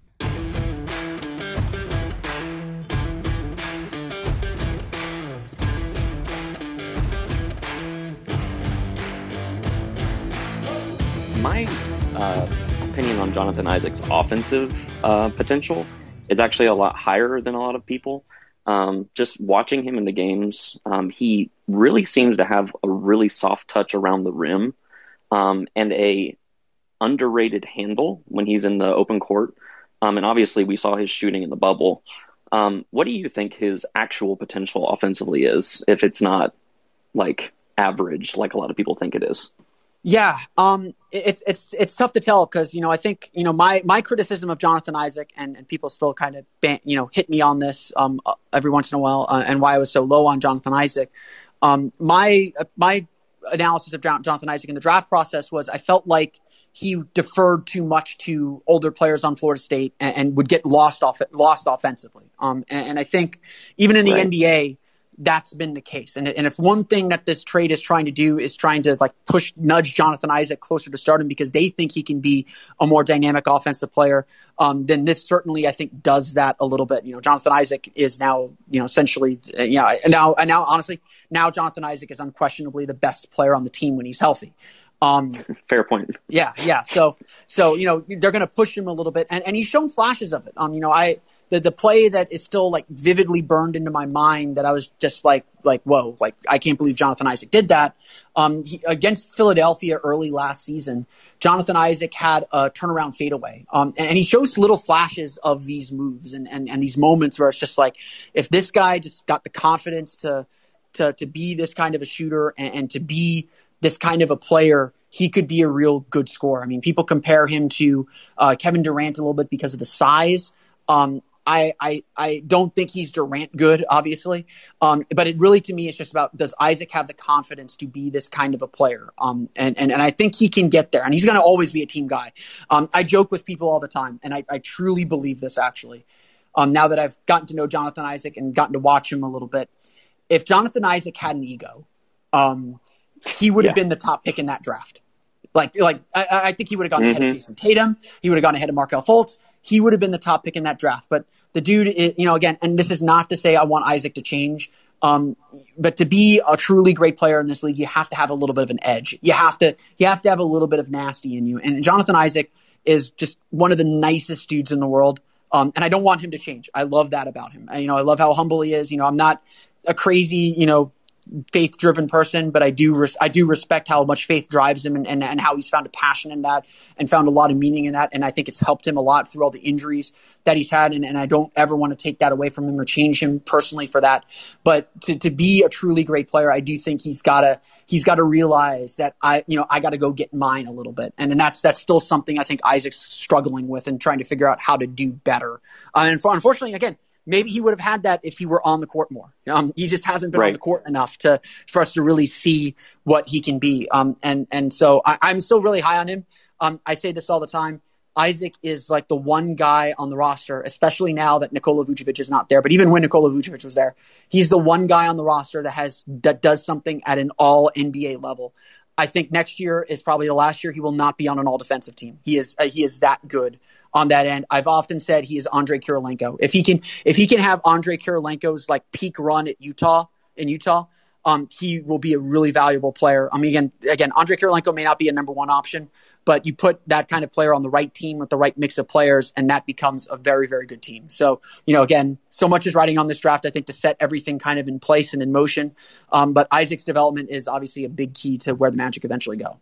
My uh, opinion on Jonathan Isaac's offensive uh, potential is actually a lot higher than a lot of people. Um, just watching him in the games, um, he really seems to have a really soft touch around the rim um, and a underrated handle when he's in the open court. Um, and obviously we saw his shooting in the bubble. Um, what do you think his actual potential offensively is, if it's not like average like a lot of people think it is? Yeah, um, it's it's it's tough to tell because, you know, I think, you know, my my criticism of Jonathan Isaac, and, and people still kind of, ban, you know, hit me on this um, every once in a while uh, and why I was so low on Jonathan Isaac. Um, my uh, my analysis of John, Jonathan Isaac in the draft process was I felt like he deferred too much to older players on Florida State and, and would get lost off lost offensively. Um, and, and I think even in the right. N B A, that's been the case. And, and if one thing that this trade is trying to do is trying to like push, nudge Jonathan Isaac closer to stardom because they think he can be a more dynamic offensive player, um, then this certainly, I think, does that a little bit. You know, Jonathan Isaac is now, you know, essentially, uh, you know, and now, and now, honestly, now Jonathan Isaac is unquestionably the best player on the team when he's healthy. Um, Fair point. Yeah, yeah. So, so you know, they're going to push him a little bit, and, and he's shown flashes of it. Um, you know, I. The the play that is still like vividly burned into my mind that I was just like like whoa, like I can't believe Jonathan Isaac did that. Um, he, against Philadelphia early last season, Jonathan Isaac had a turnaround fadeaway, um, and, and he shows little flashes of these moves and, and and these moments where it's just like if this guy just got the confidence to to to be this kind of a shooter and, and to be this kind of a player, he could be a real good scorer. I mean, people compare him to uh, Kevin Durant a little bit because of his size. Um, I, I I don't think he's Durant good, obviously. Um, but it really, to me, is just about, does Isaac have the confidence to be this kind of a player? Um, and, and, and I think he can get there. And he's going to always be a team guy. Um, I joke with people all the time, and I, I truly believe this, actually. Um, now that I've gotten to know Jonathan Isaac and gotten to watch him a little bit, if Jonathan Isaac had an ego, um, he would have yeah. been the top pick in that draft. Like, like I, I think he would have gone mm-hmm. ahead of Jason Tatum. He would have gone ahead of Markelle Fultz. He would have been the top pick in that draft. But the dude, is, you know, again, and this is not to say I want Isaac to change, um, but to be a truly great player in this league, you have to have a little bit of an edge. You have to, you have to have a little bit of nasty in you. And Jonathan Isaac is just one of the nicest dudes in the world. Um, and I don't want him to change. I love that about him. I, you know, I love how humble he is. You know, I'm not a crazy, you know, faith-driven person, but I do res- I do respect how much faith drives him and, and, and how he's found a passion in that and found a lot of meaning in that. And I think it's helped him a lot through all the injuries that he's had. And, and I don't ever want to take that away from him or change him personally for that. But to, to be a truly great player, I do think he's gotta he's gotta realize that I you know I got to go get mine a little bit. And, and that's that's still something I think Isaac's struggling with and trying to figure out how to do better. Uh, and for, unfortunately, again, maybe he would have had that if he were on the court more. Um, he just hasn't been right on the court enough to for us to really see what he can be. Um, and and so I, I'm still really high on him. Um, I say this all the time. Isaac is like the one guy on the roster, especially now that Nikola Vucevic is not there. But even when Nikola Vucevic was there, he's the one guy on the roster that has that does something at an all N B A level. I think next year is probably the last year he will not be on an all defensive team. He is uh, he is that good on that end. I've often said he is Andre Kirilenko. If he can if he can have Andre Kirilenko's like peak run at Utah in Utah, um, he will be a really valuable player. I mean, again, again, Andre Kirilenko may not be a number one option, but you put that kind of player on the right team with the right mix of players, and that becomes a very, very good team. So, you know, again, so much is riding on this draft, I think, to set everything kind of in place and in motion. Um, but Isaac's development is obviously a big key to where the Magic eventually go.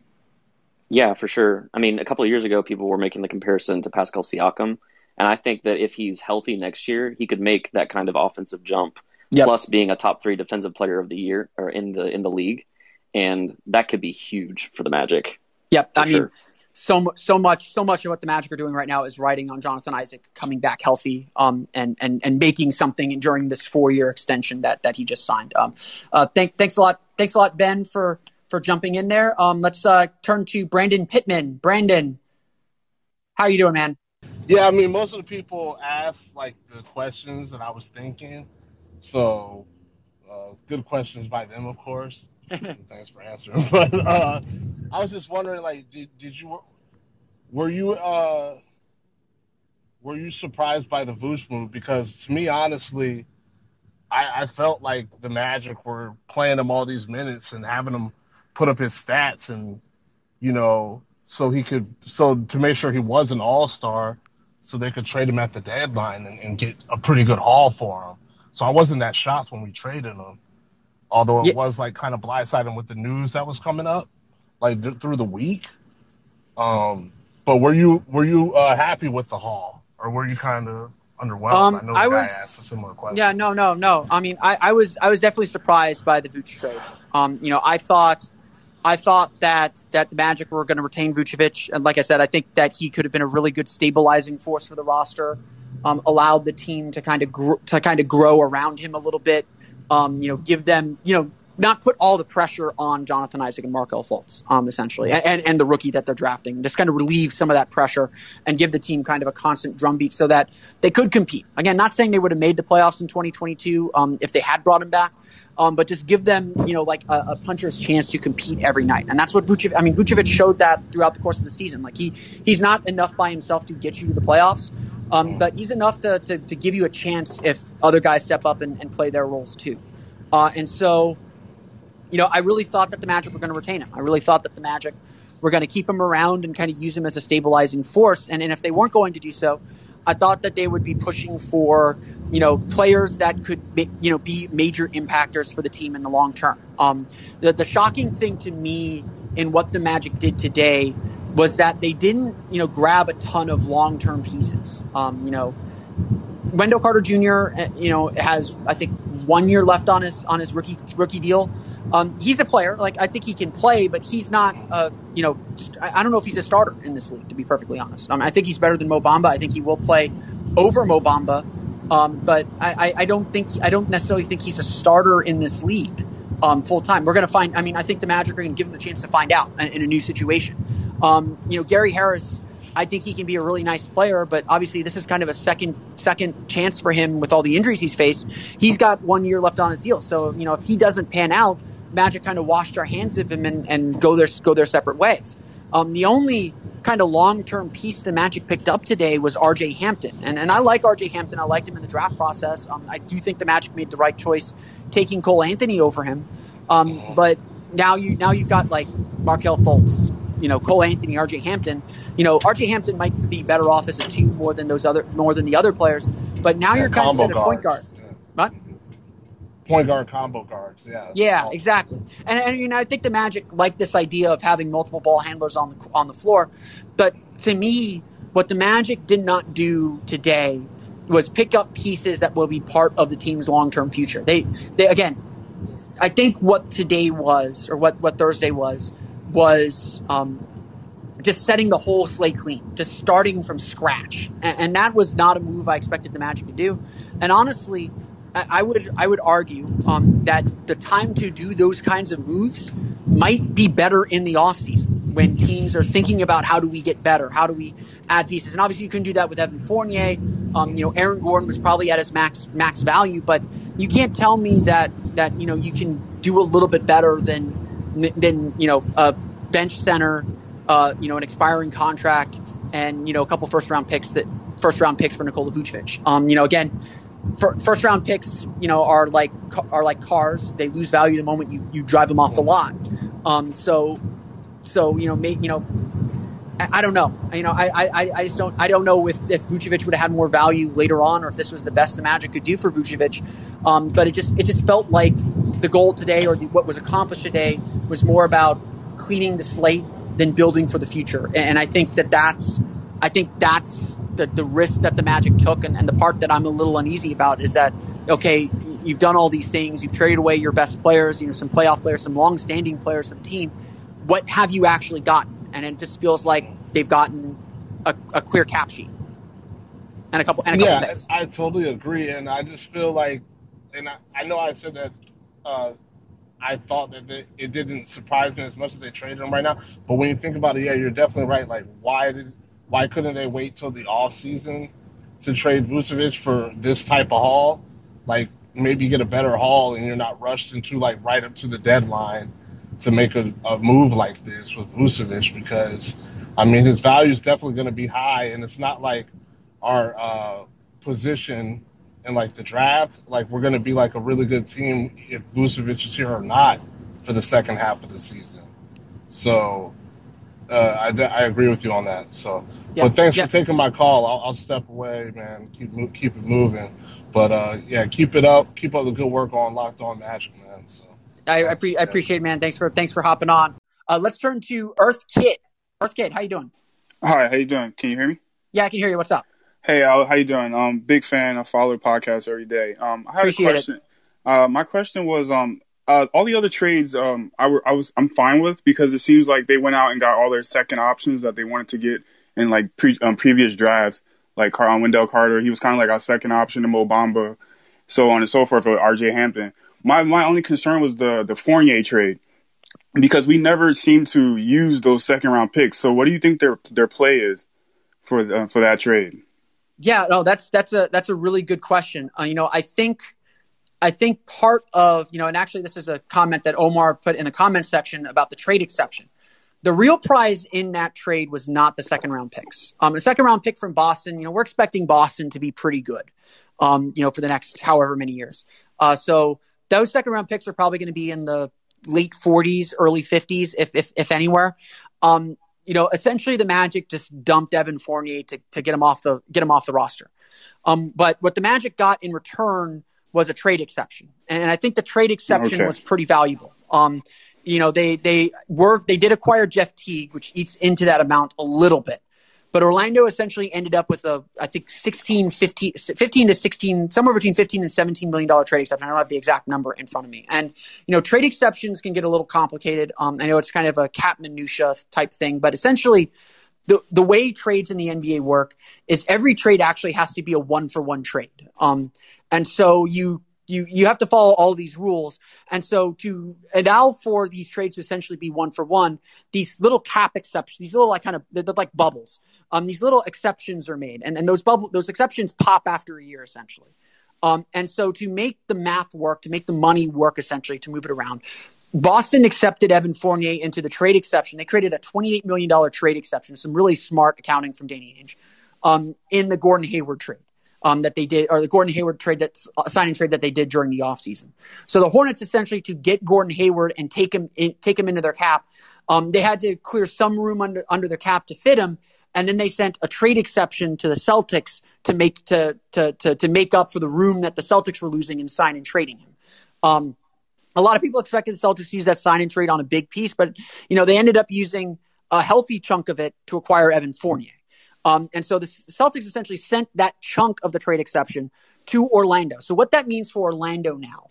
Yeah, for sure. I mean, a couple of years ago, people were making the comparison to Pascal Siakam, and I think that if he's healthy next year, he could make that kind of offensive jump. Yep. Plus being a top three defensive player of the year or in the in the league, and that could be huge for the Magic. Yep, I sure. mean, so so much so much of what the Magic are doing right now is riding on Jonathan Isaac coming back healthy, um, and and and making something during this four year extension that that he just signed. Um, uh, thank thanks a lot, thanks a lot, Ben, for for jumping in there. Um, let's uh, turn to Brandon Pittman. Brandon, how are you doing, man? Yeah, I mean, most of the people asked like the questions that I was thinking. So, uh, good questions by them, of course. Thanks for answering. But uh, I was just wondering, like, did did you were you uh, were you surprised by the Vooch move? Because to me, honestly, I, I felt like the Magic were playing him all these minutes and having him put up his stats, and you know, so he could so to make sure he was an all-star, so they could trade him at the deadline and, and get a pretty good haul for him. So I wasn't that shocked when we traded him, although it yeah. was like kind of blindsiding with the news that was coming up, like th- through the week. Um, but were you were you uh, happy with the haul, or were you kind of underwhelmed? Um, I know the I guy was, asked a similar question. Yeah, no, no, no. I mean, I, I was I was definitely surprised by the Vooch trade. Um, you know, I thought I thought that that the Magic were going to retain Vucevic, and like I said, I think that he could have been a really good stabilizing force for the roster. Um, allowed the team to kind of gr- to kind of grow around him a little bit. Um, you know, give them, you know, not put all the pressure on Jonathan Isaac and Markelle Fultz, um, essentially, and and the rookie that they're drafting. Just kind of relieve some of that pressure and give the team kind of a constant drumbeat so that they could compete. Again, not saying they would have made the playoffs in twenty twenty-two um, if they had brought him back. Um, but just give them, you know, like a, a puncher's chance to compete every night. And that's what Vucevic, I mean, Vucevic showed that throughout the course of the season. Like he, he's not enough by himself to get you to the playoffs, um, but he's enough to, to, to give you a chance if other guys step up and, and play their roles too. Uh, and so, you know, I really thought that the Magic were going to retain him. I really thought that the Magic were going to keep him around and kind of use him as a stabilizing force. And, and if they weren't going to do so, I thought that they would be pushing for, you know, players that could, you know, be major impactors for the team in the long term. Um, the, the shocking thing to me in what the Magic did today was that they didn't, you know, grab a ton of long-term pieces. Um, you know, Wendell Carter Junior, you know, has, I think, one year left on his on his rookie rookie deal. Um, he's a player. Like, I think he can play, but he's not, uh, you know, I, I don't know if he's a starter in this league, to be perfectly honest. Um, I think he's better than Mo Bamba. I think he will play over Mo Bamba. Um, but I, I, I don't think, I don't necessarily think he's a starter in this league um, full time. We're going to find, I mean, I think the Magic are going to give him the chance to find out in, in a new situation. Um, you know, Gary Harris, I think he can be a really nice player, but obviously this is kind of a second second chance for him with all the injuries he's faced. He's got one year left on his deal. So, you know, if he doesn't pan out, Magic kind of washed their hands of him and, and go their go their separate ways. Um, the only kind of long-term piece the Magic picked up today was R J Hampton. And and I like R J Hampton. I liked him in the draft process. Um, I do think the Magic made the right choice taking Cole Anthony over him. Um, but now, you, now you've got, like, Markelle Fultz, you know, Cole Anthony, R J Hampton. You know, R J Hampton might be better off as a two more than those other more than the other players. But now yeah, you're kind of at a point guard. What? point guard combo guards. Yeah. Yeah, exactly. And, and you know, I think the Magic like this idea of having multiple ball handlers on the on the floor. But to me, what the Magic did not do today was pick up pieces that will be part of the team's long-term future. They, they again, I think what today was, or what, what Thursday was, was um, just setting the whole slate clean, just starting from scratch. And, and that was not a move I expected the Magic to do. And honestly, I would I would argue um, that the time to do those kinds of moves might be better in the offseason when teams are thinking about how do we get better, how do we add pieces. And obviously you couldn't do that with Evan Fournier. Um, you know, Aaron Gordon was probably at his max max value, but you can't tell me that that you know you can do a little bit better than than you know a bench center, uh, you know, an expiring contract, and you know a couple first round picks that first round picks for Nikola Vucevic. Um, you know, again. First round picks, you know, are like are like cars. They lose value the moment you, you drive them off the lot. Um, so, so you know, make, you know, I, I don't know. You know, I, I, I just don't. I don't know if, if Vucevic would have had more value later on, or if this was the best the Magic could do for Vucevic. Um, but it just it just felt like the goal today, or the, what was accomplished today, was more about cleaning the slate than building for the future. And I think that that's I think that's. The, the risk that the Magic took, and, and the part that I'm a little uneasy about is that, okay, you've done all these things, you've traded away your best players, you know, some playoff players, some long-standing players of the team. What have you actually gotten? And it just feels like they've gotten a, a clear cap sheet and a couple and a couple yeah, picks. I, I totally agree, and I just feel like, and I, I know I said that uh, I thought that they, it didn't surprise me as much as they traded him right now, but when you think about it, yeah, you're definitely right. Like, why did Why couldn't they wait till the off season to trade Vucevic for this type of haul? Like, maybe get a better haul and you're not rushed into, like, right up to the deadline to make a, a move like this with Vucevic, because, I mean, his value is definitely going to be high, and it's not like our uh, position in, like, the draft. Like, we're going to be, like, a really good team if Vucevic is here or not for the second half of the season. So... Uh, I, I agree with you on that. So, yeah, but thanks yeah. for taking my call. I'll, I'll step away, man. Keep keep it moving. But uh, yeah, keep it up. Keep up the good work on Locked On Magic, man. So, I, I, pre- I appreciate it, man. Thanks for thanks for hopping on. Uh, let's turn to Earth Kid. Earth Kid, how you doing? Hi, how you doing? Can you hear me? Yeah, I can hear you. What's up? Hey, Al, how you doing? Um, big fan. I follow the podcast every day. Um, I had appreciate a question. Uh, my question was um. Uh, all the other trades, um, I, w- I was, I'm fine with, because it seems like they went out and got all their second options that they wanted to get in like pre- um, previous drafts, like Car- Wendell Carter. He was kind of like our second option to Mo Bamba, so on and so forth with R J Hampton. My my only concern was the the Fournier trade, because we never seem to use those second round picks. So what do you think their their play is for uh, for that trade? Yeah, no, that's that's a that's a really good question. Uh, you know, I think. I think part of, you know, and actually this is a comment that Omar put in the comment section about the trade exception. The real prize in that trade was not the second round picks. Um, a second round pick from Boston, you know, we're expecting Boston to be pretty good, um, you know, for the next however many years. Uh, so those second round picks are probably going to be in the late forties, early fifties, if if, if anywhere. Um, you know, essentially the Magic just dumped Evan Fournier to to get him off the get him off the roster. Um, but what the Magic got in return was a trade exception. And I think the trade exception okay. was pretty valuable. Um, you know, they, they were, they did acquire Jeff Teague, which eats into that amount a little bit, but Orlando essentially ended up with a, I think sixteen, fifteen, fifteen to sixteen, somewhere between fifteen and seventeen million dollars trade exception. I don't have the exact number in front of me. And, you know, trade exceptions can get a little complicated. Um, I know it's kind of a cap minutia type thing, but essentially the, the way trades in the N B A work is every trade actually has to be a one for one trade. Um, And so you you you have to follow all these rules. And so to allow for these trades to essentially be one for one, these little cap exceptions, these little like kind of they're, they're like bubbles. Um, these little exceptions are made, and and those bubble those exceptions pop after a year essentially. Um, and so to make the math work, to make the money work essentially, to move it around, Boston accepted Evan Fournier into the trade exception. They created a twenty-eight million dollars trade exception, some really smart accounting from Danny Ainge, um, in the Gordon Hayward trade. Um, that they did, or the Gordon Hayward trade that's uh, signing trade that they did during the offseason. So the Hornets essentially to get Gordon Hayward and take him in, take him into their cap, um, they had to clear some room under under their cap to fit him, and then they sent a trade exception to the Celtics to make to to to, to make up for the room that the Celtics were losing in signing and trading him. Um, a lot of people expected the Celtics to use that sign and trade on a big piece, but, you know, they ended up using a healthy chunk of it to acquire Evan Fournier. Um, and so the Celtics essentially sent that chunk of the trade exception to Orlando. So what that means for Orlando now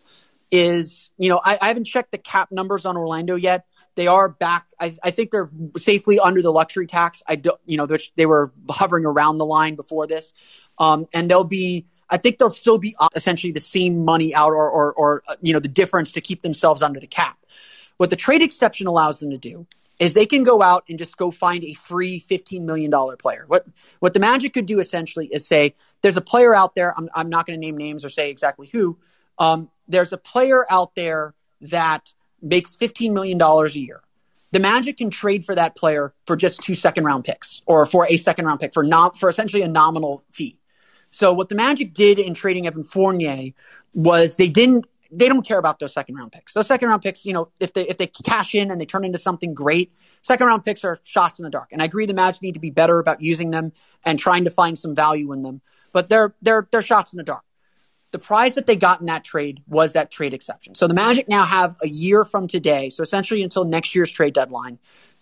is, you know, I, I haven't checked the cap numbers on Orlando yet. They are back. I, I think they're safely under the luxury tax. I don't, you know, they were hovering around the line before this. Um, and they'll be, I think they'll still be essentially the same money out or, or, or, you know, the difference to keep themselves under the cap. What the trade exception allows them to do is they can go out and just go find a free fifteen million dollars player. What, what the Magic could do essentially is say, there's a player out there. I'm, I'm not going to name names or say exactly who. Um, there's a player out there that makes fifteen million dollars a year. The Magic can trade for that player for just two second round picks or for a second round pick for not for essentially a nominal fee. So what the Magic did in trading Evan Fournier was they didn't they don't care about those second round picks. Those second round picks, you know, if they if they cash in and they turn into something great, second round picks are shots in the dark. And I agree the Magic need to be better about using them and trying to find some value in them, but they're they're they're shots in the dark. The prize that they got in that trade was that trade exception. So the Magic now have a year from today, so essentially until next year's trade deadline,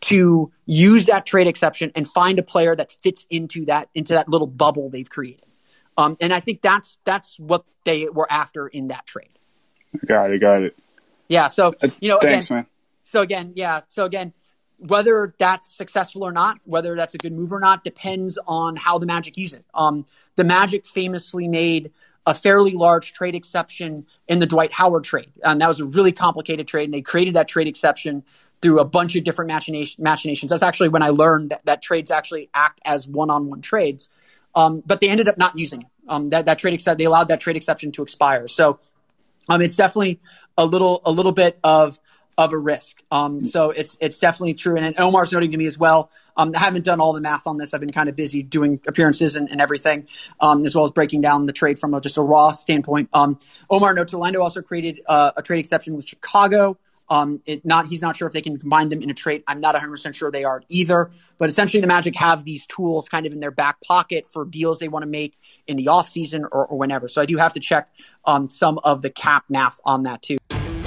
to use that trade exception and find a player that fits into that into that little bubble they've created. Um, and I think that's that's what they were after in that trade. Got it, got it. Yeah, so you know, Thanks, again, man. So again, yeah, so again, whether that's successful or not, whether that's a good move or not, depends on how the Magic use it. Um, the Magic famously made a fairly large trade exception in the Dwight Howard trade. And that was a really complicated trade, and they created that trade exception through a bunch of different machination, machinations. That's actually when I learned that, that trades actually act as one-on-one trades. Um, but they ended up not using it. Um, that, that trade except they allowed that trade exception to expire. So um, it's definitely a little a little bit of of a risk. Um, so it's it's definitely true. And, and Omar's noting to me as well. Um, I haven't done all the math on this. I've been kind of busy doing appearances and, and everything, um, as well as breaking down the trade from a, just a raw standpoint. Um, Omar notes Orlando also created uh, a trade exception with Chicago. Um, it not he's not sure if they can combine them in a trade. I'm not one hundred percent sure they are either. But essentially, the Magic have these tools kind of in their back pocket for deals they want to make in the offseason or, or whenever. So I do have to check um, some of the cap math on that too.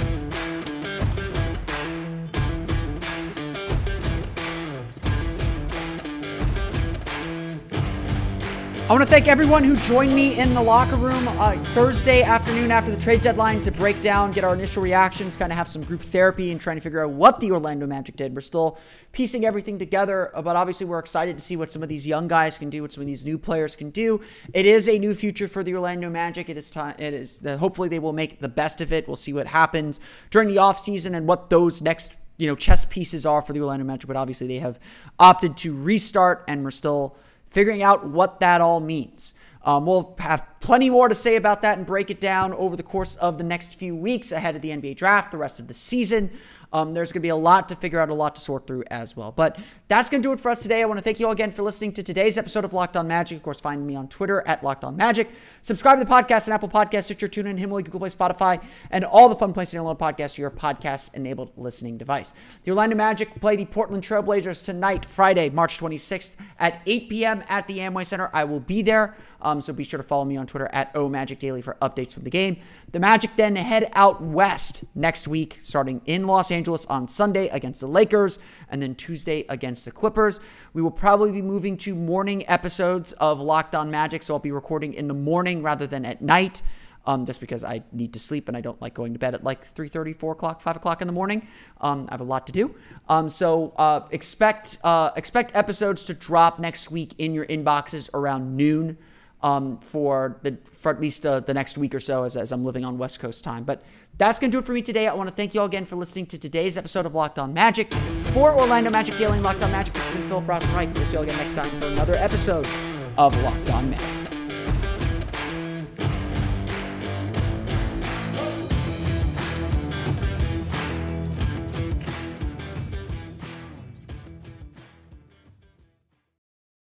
I want to thank everyone who joined me in the locker room uh, Thursday afternoon after the trade deadline to break down, get our initial reactions, kind of have some group therapy and trying to figure out what the Orlando Magic did. We're still piecing everything together, but obviously we're excited to see what some of these young guys can do, what some of these new players can do. It is a new future for the Orlando Magic. It is time. It is. Uh, hopefully they will make the best of it. We'll see what happens during the offseason and what those next you know chess pieces are for the Orlando Magic. But obviously they have opted to restart, and we're still figuring out what that all means. Um, we'll have plenty more to say about that and break it down over the course of the next few weeks ahead of the N B A draft, the rest of the season. Um, there's going to be a lot to figure out, a lot to sort through as well. But that's going to do it for us today. I want to thank you all again for listening to today's episode of Locked On Magic. Of course, find me on Twitter at Locked On Magic. Subscribe to the podcast on Apple Podcasts, Stitcher, TuneIn, Himalaya, Google Play, Spotify, and all the fun places to download podcasts to your podcast-enabled listening device. The Orlando Magic play the Portland Trailblazers tonight, Friday, March twenty-sixth at eight p.m. at the Amway Center. I will be there. Um, so be sure to follow me on Twitter at OMagicDaily for updates from the game. The Magic then head out west next week, starting in Los Angeles on Sunday against the Lakers, and then Tuesday against the Clippers. We will probably be moving to morning episodes of Locked On Magic, so I'll be recording in the morning rather than at night, um, just because I need to sleep and I don't like going to bed at like three thirty, four o'clock, five o'clock in the morning. Um, I have a lot to do. Um, so uh, expect uh, expect episodes to drop next week in your inboxes around noon. Um, for the for at least uh, the next week or so as, as I'm living on West Coast time. But that's going to do it for me today. I want to thank you all again for listening to today's episode of Locked On Magic. For Orlando Magic Daily and Locked On Magic, this has been Philip Rossman-Reich. We'll see you all again next time for another episode of Locked On Magic.